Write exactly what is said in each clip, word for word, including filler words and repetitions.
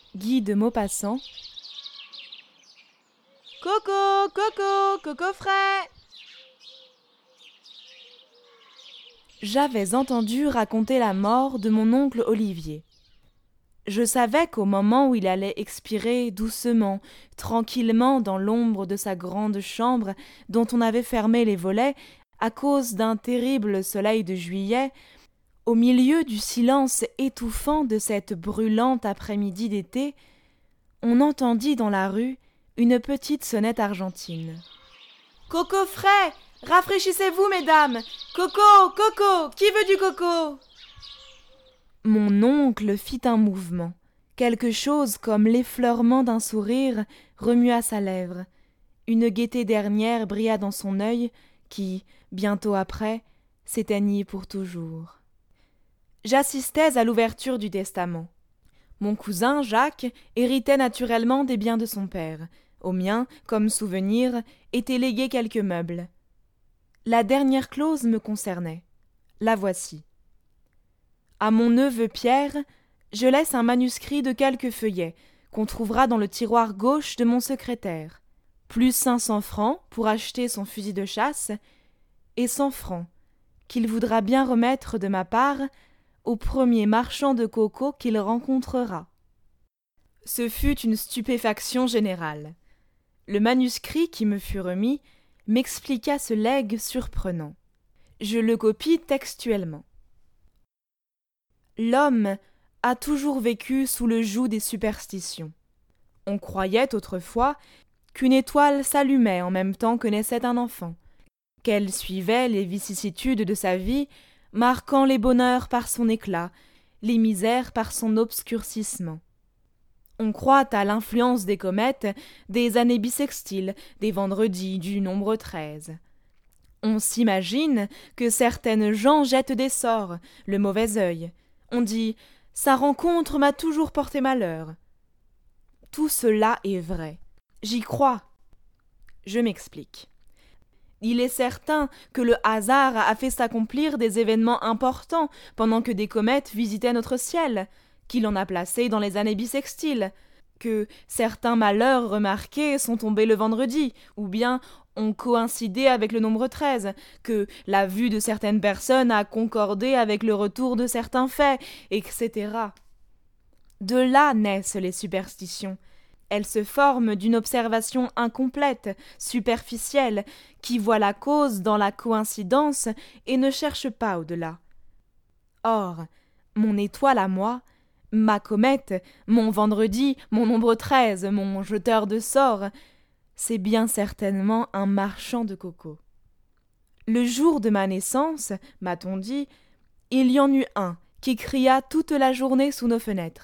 Guy de Maupassant. Coco, Coco, Coco frais. J'avais entendu raconter la mort de mon oncle Olivier. Je savais qu'au moment où il allait expirer doucement, tranquillement dans l'ombre de sa grande chambre dont on avait fermé les volets à cause d'un terrible soleil de juillet, au milieu du silence étouffant de cette brûlante après-midi d'été, on entendit dans la rue une petite sonnette argentine. « Coco frais, rafraîchissez-vous, mesdames! Coco, Coco, qui veut du coco ?» Mon oncle fit un mouvement. Quelque chose comme l'effleurement d'un sourire remua sa lèvre. Une gaieté dernière brilla dans son œil qui, bientôt après, s'éteignit pour toujours. J'assistais à l'ouverture du testament. Mon cousin, Jacques, héritait naturellement des biens de son père. Au mien, comme souvenir, étaient légués quelques meubles. La dernière clause me concernait. La voici. À mon neveu Pierre, je laisse un manuscrit de quelques feuillets qu'on trouvera dans le tiroir gauche de mon secrétaire, plus cinq cents francs pour acheter son fusil de chasse, et cent francs qu'il voudra bien remettre de ma part au premier marchand de coco qu'il rencontrera. Ce fut une stupéfaction générale. Le manuscrit qui me fut remis m'expliqua ce legs surprenant. Je le copie textuellement. L'homme a toujours vécu sous le joug des superstitions. On croyait autrefois qu'une étoile s'allumait en même temps que naissait un enfant, qu'elle suivait les vicissitudes de sa vie, marquant les bonheurs par son éclat, les misères par son obscurcissement. On croit à l'influence des comètes, des années bissextiles, des vendredis du nombre treize. On s'imagine que certaines gens jettent des sorts, le mauvais œil. On dit « sa rencontre m'a toujours porté malheur ». Tout cela est vrai. J'y crois. Je m'explique. Il est certain que le hasard a fait s'accomplir des événements importants pendant que des comètes visitaient notre ciel, qu'il en a placé dans les années bissextiles, que certains malheurs remarqués sont tombés le vendredi, ou bien ont coïncidé avec le nombre treize, que la vue de certaines personnes a concordé avec le retour de certains faits, et cetera. De là naissent les superstitions. Elles se forment d'une observation incomplète, superficielle, qui voit la cause dans la coïncidence et ne cherche pas au-delà. Or, mon étoile à moi, ma comète, mon vendredi, mon nombre treize, mon jeteur de sorts, c'est bien certainement un marchand de coco. Le jour de ma naissance, m'a-t-on dit, il y en eut un qui cria toute la journée sous nos fenêtres.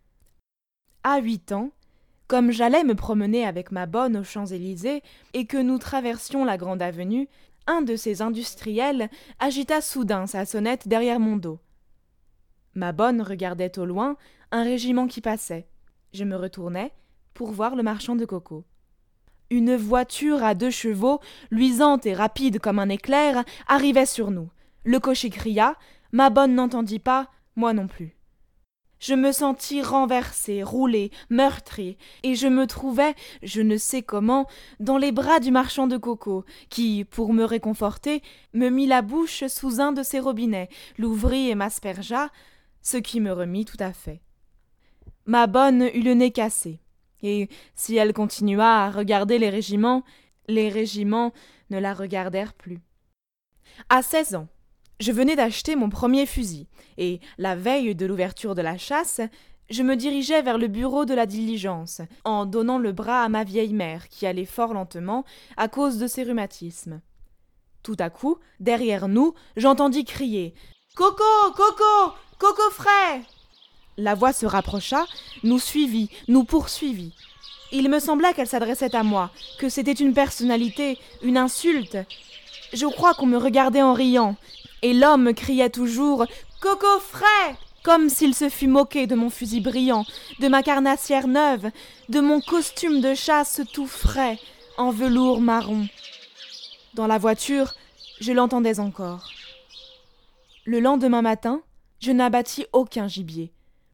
À huit ans, comme j'allais me promener avec ma bonne aux Champs-Élysées et que nous traversions la grande avenue, un de ces industriels agita soudain sa sonnette derrière mon dos. Ma bonne regardait au loin un régiment qui passait. Je me retournai pour voir le marchand de coco. Une voiture à deux chevaux, luisante et rapide comme un éclair, arrivait sur nous. Le cocher cria, ma bonne n'entendit pas, moi non plus. Je me sentis renversé, roulé, meurtri, et je me trouvais, je ne sais comment, dans les bras du marchand de coco, qui, pour me réconforter, me mit la bouche sous un de ses robinets, l'ouvrit et m'aspergea, ce qui me remit tout à fait. Ma bonne eut le nez cassé, et si elle continua à regarder les régiments, les régiments ne la regardèrent plus. À seize ans, je venais d'acheter mon premier fusil, et, la veille de l'ouverture de la chasse, je me dirigeais vers le bureau de la diligence, en donnant le bras à ma vieille mère, qui allait fort lentement, à cause de ses rhumatismes. Tout à coup, derrière nous, j'entendis crier « Coco, Coco, Coco frais !» La voix se rapprocha, nous suivit, nous poursuivit. Il me sembla qu'elle s'adressait à moi, que c'était une personnalité, une insulte. Je crois qu'on me regardait en riant, et l'homme criait toujours « Coco frais !» comme s'il se fût moqué de mon fusil brillant, de ma carnassière neuve, de mon costume de chasse tout frais, en velours marron. Dans la voiture, je l'entendais encore. Le lendemain matin, je n'abattis aucun gibier.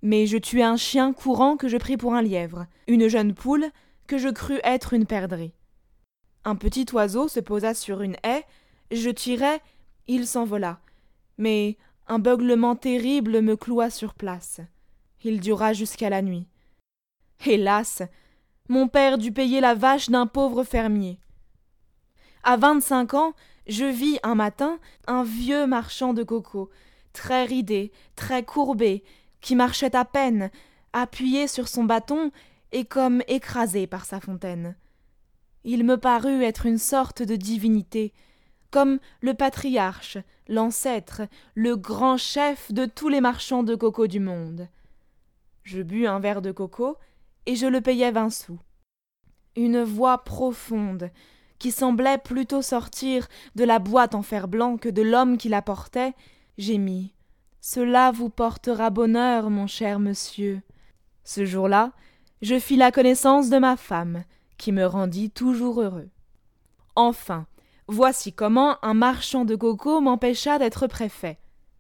Mais je tuai un chien courant que je pris pour un lièvre, une jeune poule que je crus être une perdrix. Un petit oiseau se posa sur une haie, je tirai, il s'envola, mais un beuglement terrible me cloua sur place. Il dura jusqu'à la nuit. Hélas, mon père dut payer la vache d'un pauvre fermier. À vingt-cinq ans, je vis un matin un vieux marchand de coco, très ridé, très courbé, qui marchait à peine, appuyé sur son bâton et comme écrasé par sa fontaine. Il me parut être une sorte de divinité, comme le patriarche, l'ancêtre, le grand chef de tous les marchands de coco du monde. Je bus un verre de coco et je le payai vingt sous. Une voix profonde, qui semblait plutôt sortir de la boîte en fer blanc que de l'homme qui la portait, gémit. « Cela vous portera bonheur, mon cher monsieur. » Ce jour-là, je fis la connaissance de ma femme, qui me rendit toujours heureux. Enfin, voici comment un marchand de coco m'empêcha d'être préfet.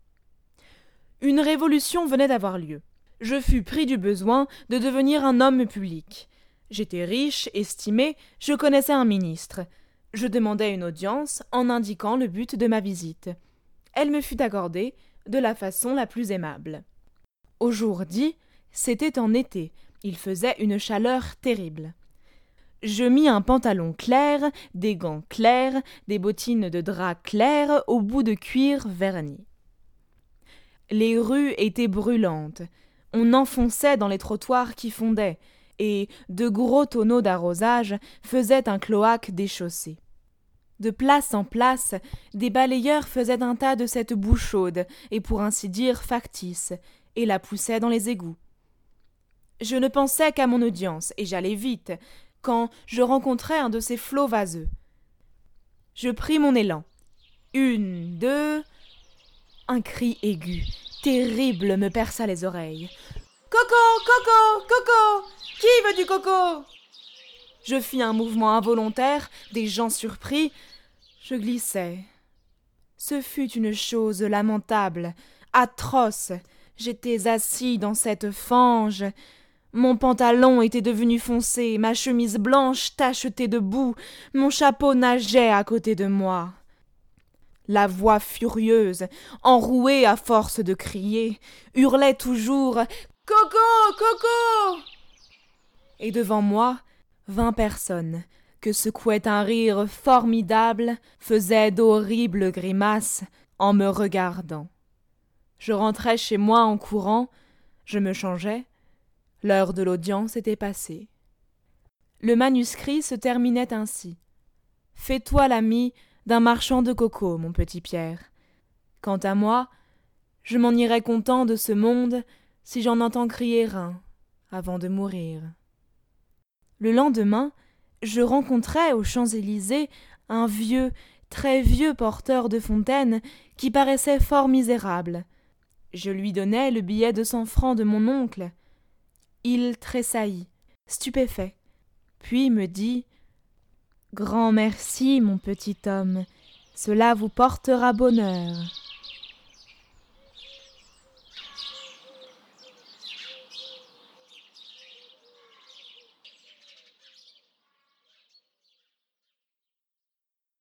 Une révolution venait d'avoir lieu. Je fus pris du besoin de devenir un homme public. J'étais riche, estimé, je connaissais un ministre. Je demandai une audience en indiquant le but de ma visite. Elle me fut accordée de la façon la plus aimable. Au jour dit, c'était en été, il faisait une chaleur terrible. Je mis un pantalon clair, des gants clairs, des bottines de drap clair au bout de cuir verni. Les rues étaient brûlantes. On enfonçait dans les trottoirs qui fondaient, et de gros tonneaux d'arrosage faisaient un cloaque déchaussé. De place en place, des balayeurs faisaient un tas de cette boue chaude, et pour ainsi dire factice, et la poussaient dans les égouts. Je ne pensais qu'à mon audience, et j'allais vite, quand je rencontrai un de ces flots vaseux. Je pris mon élan. Une, deux... Un cri aigu, terrible, me perça les oreilles. « Coco, coco, coco! Qui veut du coco ?» Je fis un mouvement involontaire, des gens surpris. Je glissai. Ce fut une chose lamentable, atroce. J'étais assis dans cette fange. Mon pantalon était devenu foncé, ma chemise blanche tachetée de boue, mon chapeau nageait à côté de moi. La voix furieuse, enrouée à force de crier, hurlait toujours « Coco, coco !» Et devant moi, vingt personnes, que secouait un rire formidable, faisaient d'horribles grimaces en me regardant. Je rentrai chez moi en courant, je me changeai, l'heure de l'audience était passée. Le manuscrit se terminait ainsi. « Fais-toi l'ami d'un marchand de coco, mon petit Pierre. Quant à moi, je m'en irai content de ce monde si j'en entends crier un avant de mourir. » Le lendemain, je rencontrai aux Champs-Élysées un vieux, très vieux porteur de fontaine qui paraissait fort misérable. Je lui donnai le billet de cent francs de mon oncle. Il tressaillit, stupéfait, puis me dit « Grand merci, mon petit homme, cela vous portera bonheur. »